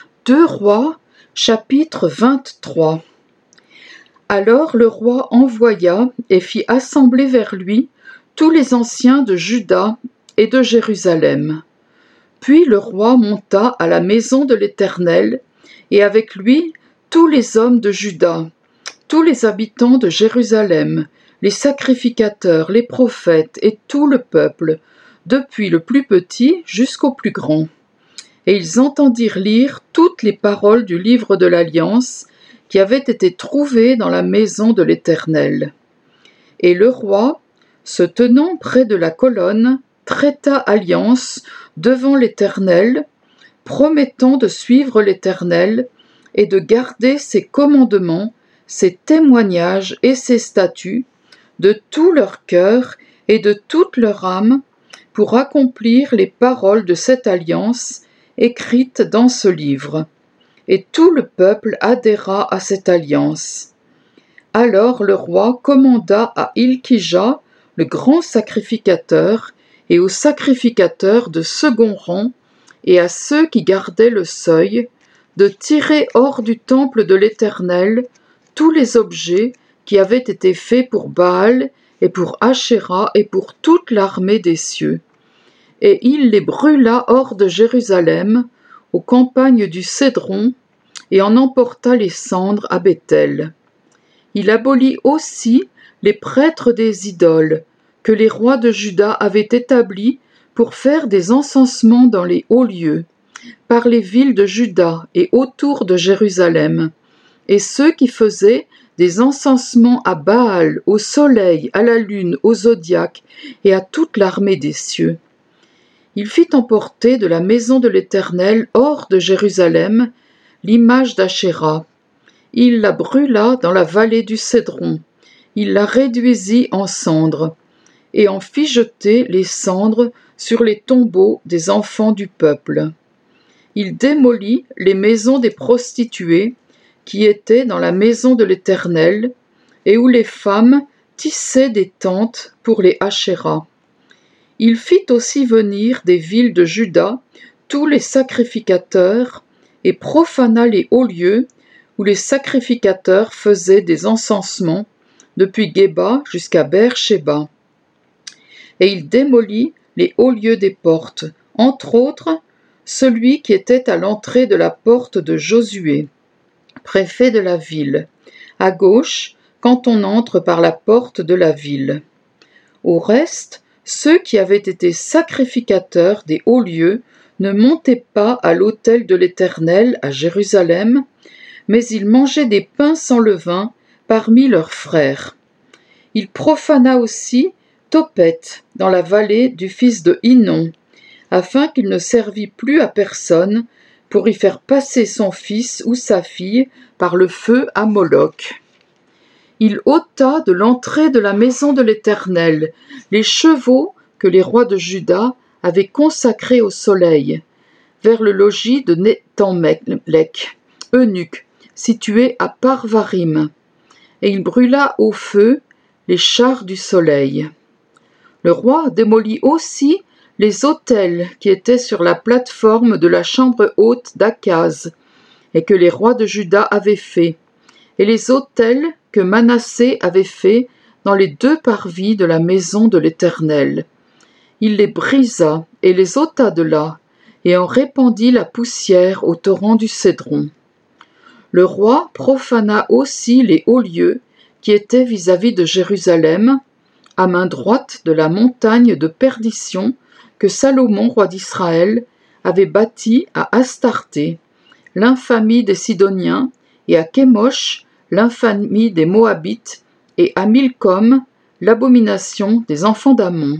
2 Rois, chapitre 23. Alors le roi envoya et fit assembler vers lui tous les anciens de Juda et de Jérusalem. Puis le roi monta à la maison de l'Éternel, et avec lui tous les hommes de Juda, tous les habitants de Jérusalem, les sacrificateurs, les prophètes et tout le peuple, depuis le plus petit jusqu'au plus grand. Et ils entendirent lire toutes les paroles du livre de l'Alliance qui avait été trouvé dans la maison de l'Éternel. Et le roi, se tenant près de la colonne, traita alliance devant l'Éternel, promettant de suivre l'Éternel et de garder ses commandements, ses témoignages et ses statuts de tout leur cœur et de toute leur âme pour accomplir les paroles de cette alliance écrites dans ce livre. Et tout le peuple adhéra à cette alliance. Alors le roi commanda à Hilkija, le grand sacrificateur, et aux sacrificateurs de second rang, et à ceux qui gardaient le seuil, de tirer hors du temple de l'Éternel tous les objets qui avaient été faits pour Baal et pour Ashéra et pour toute l'armée des cieux. Et il les brûla hors de Jérusalem, aux campagnes du Cédron, et en emporta les cendres à Béthel. Il abolit aussi les prêtres des idoles, que les rois de Juda avaient établis pour faire des encensements dans les hauts lieux, par les villes de Juda et autour de Jérusalem, et ceux qui faisaient des encensements à Baal, au soleil, à la lune, au zodiaque et à toute l'armée des cieux. Il fit emporter de la maison de l'Éternel hors de Jérusalem l'image d'Ashéra. Il la brûla dans la vallée du Cédron. Il la réduisit en cendres et en fit jeter les cendres sur les tombeaux des enfants du peuple. Il démolit les maisons des prostituées qui étaient dans la maison de l'Éternel et où les femmes tissaient des tentes pour les Ashéra. Il fit aussi venir des villes de Juda tous les sacrificateurs et profana les hauts lieux où les sacrificateurs faisaient des encensements depuis Géba jusqu'à Beer-Shéba. Et il démolit les hauts lieux des portes, entre autres celui qui était à l'entrée de la porte de Josué, préfet de la ville, à gauche quand on entre par la porte de la ville. Au reste, ceux qui avaient été sacrificateurs des hauts lieux ne montaient pas à l'autel de l'Éternel à Jérusalem, mais ils mangeaient des pains sans levain parmi leurs frères. Il profana aussi Tophet dans la vallée du fils de Hinnom, afin qu'il ne servît plus à personne pour y faire passer son fils ou sa fille par le feu à Moloch. Il ôta de l'entrée de la maison de l'Éternel les chevaux que les rois de Juda avaient consacrés au soleil, vers le logis de Nethanmelech, eunuque, situé à Parvarim, et il brûla au feu les chars du soleil. Le roi démolit aussi les autels qui étaient sur la plateforme de la chambre haute d'Akaz, et que les rois de Juda avaient fait, et les autels que Manassé avait fait dans les 2 parvis de la maison de l'Éternel. Il les brisa et les ôta de là, et en répandit la poussière au torrent du Cédron. Le roi profana aussi les hauts lieux qui étaient vis-à-vis de Jérusalem, à main droite de la montagne de perdition que Salomon, roi d'Israël, avait bâtie à Astarté, l'infamie des Sidoniens, et à Kémosh, l'infamie des Moabites, et à Milcom, l'abomination des enfants d'Ammon.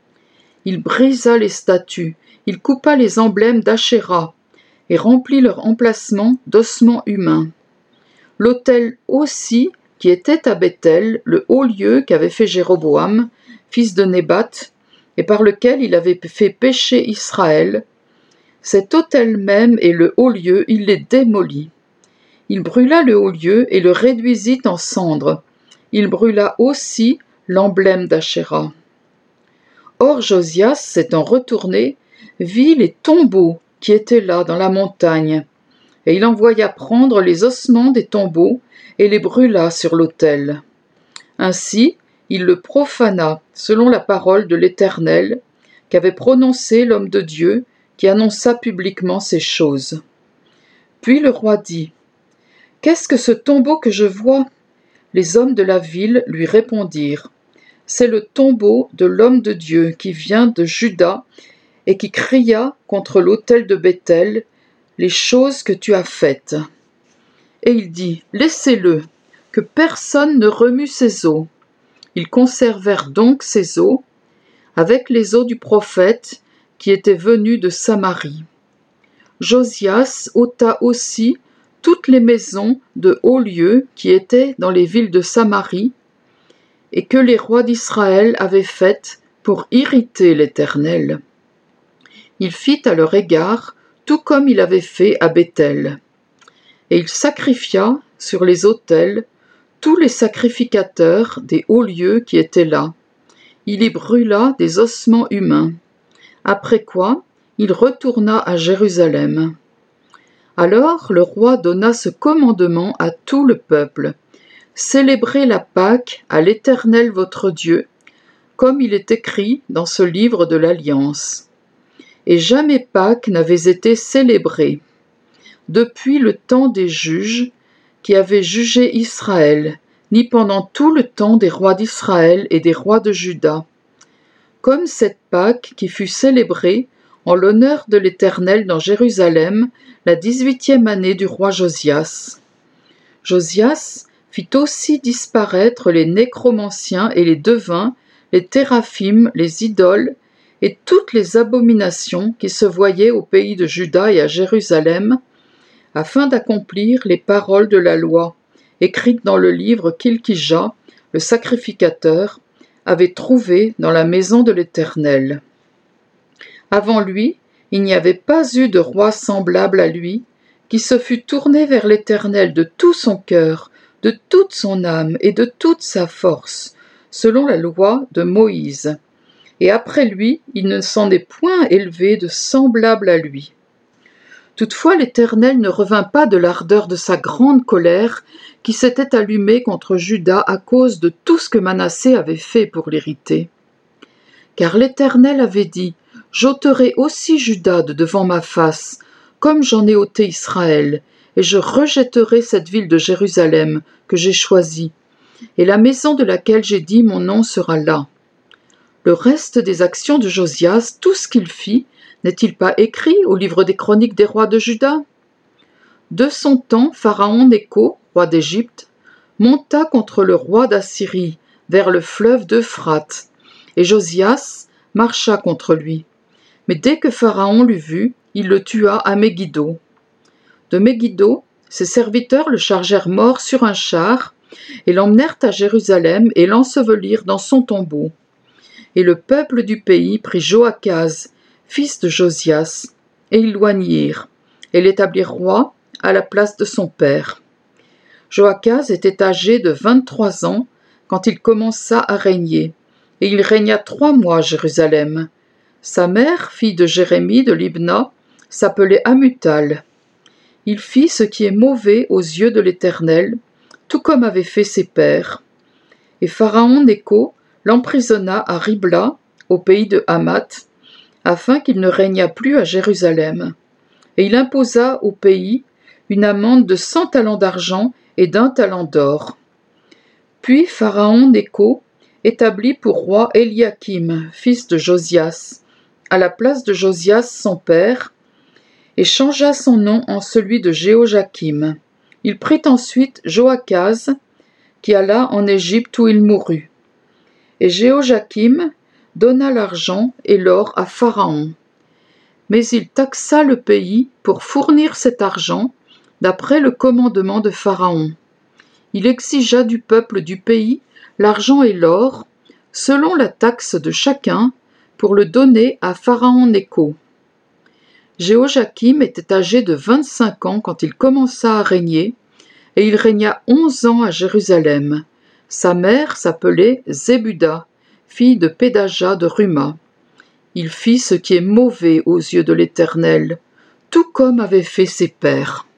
Il brisa les statues, il coupa les emblèmes d'Ashéra, et remplit leur emplacement d'ossements humains. L'autel aussi, qui était à Béthel, le haut lieu qu'avait fait Jéroboam, fils de Nébat, et par lequel il avait fait pécher Israël, cet autel même et le haut lieu, il les démolit. Il brûla le haut lieu et le réduisit en cendres. Il brûla aussi l'emblème d'Ashéra. Or Josias, s'étant retourné, vit les tombeaux qui étaient là dans la montagne, Et il envoya prendre les ossements des tombeaux et les brûla sur l'autel. Ainsi, il le profana, selon la parole de l'Éternel, qu'avait prononcé l'homme de Dieu, qui annonça publiquement ces choses. Puis le roi dit : « Qu'est-ce que ce tombeau que je vois ? » Les hommes de la ville lui répondirent : « C'est le tombeau de l'homme de Dieu qui vient de Juda et qui cria contre l'autel de Béthel les choses que tu as faites. » Et il dit : « Laissez-le, que personne ne remue ses os. » Ils conservèrent donc ces os, avec les os du prophète qui était venu de Samarie. Josias ôta aussi toutes les maisons de hauts lieux qui étaient dans les villes de Samarie, et que les rois d'Israël avaient faites pour irriter l'Éternel. Il fit à leur égard tout comme il avait fait à Béthel. Et il sacrifia sur les autels tous les sacrificateurs des hauts lieux qui étaient là. Il y brûla des ossements humains. Après quoi, il retourna à Jérusalem. Alors le roi donna ce commandement à tout le peuple : célébrez la Pâque à l'Éternel votre Dieu, comme il est écrit dans ce livre de l'Alliance. Et jamais Pâques n'avait été célébrée, depuis le temps des juges qui avaient jugé Israël, ni pendant tout le temps des rois d'Israël et des rois de Juda, comme cette Pâque qui fut célébrée en l'honneur de l'Éternel dans Jérusalem la 18e année du roi Josias. Josias fit aussi disparaître les nécromanciens et les devins, les téraphim, les idoles, et toutes les abominations qui se voyaient au pays de Juda et à Jérusalem, afin d'accomplir les paroles de la loi, écrites dans le livre qu'Hilkija, le sacrificateur, avait trouvé dans la maison de l'Éternel. Avant lui, il n'y avait pas eu de roi semblable à lui, qui se fût tourné vers l'Éternel de tout son cœur, de toute son âme et de toute sa force, selon la loi de Moïse. Et après lui, il ne s'en est point élevé de semblable à lui. Toutefois, l'Éternel ne revint pas de l'ardeur de sa grande colère qui s'était allumée contre Juda à cause de tout ce que Manassé avait fait pour l'irriter. Car l'Éternel avait dit : « J'ôterai aussi Juda de devant ma face, comme j'en ai ôté Israël, et je rejetterai cette ville de Jérusalem que j'ai choisie, et la maison de laquelle j'ai dit mon nom sera là. » Le reste des actions de Josias, tout ce qu'il fit, n'est-il pas écrit au livre des chroniques des rois de Juda ? De son temps, Pharaon Nécho, roi d'Égypte, monta contre le roi d'Assyrie, vers le fleuve d'Euphrate, et Josias marcha contre lui. Mais dès que Pharaon l'eut vu, il le tua à Megiddo. De Megiddo, ses serviteurs le chargèrent mort sur un char, et l'emmenèrent à Jérusalem et l'ensevelirent dans son tombeau. Et le peuple du pays prit Joachaz, fils de Josias, et ils l'oignirent, et l'établirent roi à la place de son père. Joachaz était âgé de 23 ans quand il commença à régner, et il régna 3 mois à Jérusalem. Sa mère, fille de Jérémie de Libna, s'appelait Amutal. Il fit ce qui est mauvais aux yeux de l'Éternel, tout comme avaient fait ses pères. Et Pharaon Nécho l'emprisonna à Ribla, au pays de Hamath, afin qu'il ne régnât plus à Jérusalem. Et il imposa au pays une amende de 100 talents d'argent et d'1 talent d'or. Puis Pharaon Nécho établit pour roi Éliakim, fils de Josias, à la place de Josias son père, et changea son nom en celui de Jéhojakim. Il prit ensuite Joachaz, qui alla en Égypte où il mourut. Et Jéhojakim donna l'argent et l'or à Pharaon. Mais il taxa le pays pour fournir cet argent, d'après le commandement de Pharaon. Il exigea du peuple du pays l'argent et l'or, selon la taxe de chacun, pour le donner à Pharaon Nécho. Jéhojakim était âgé de 25 ans quand il commença à régner, et il régna 11 ans à Jérusalem. Sa mère s'appelait Zébuda, fille de Pédaja de Ruma. Il fit ce qui est mauvais aux yeux de l'Éternel, tout comme avaient fait ses pères.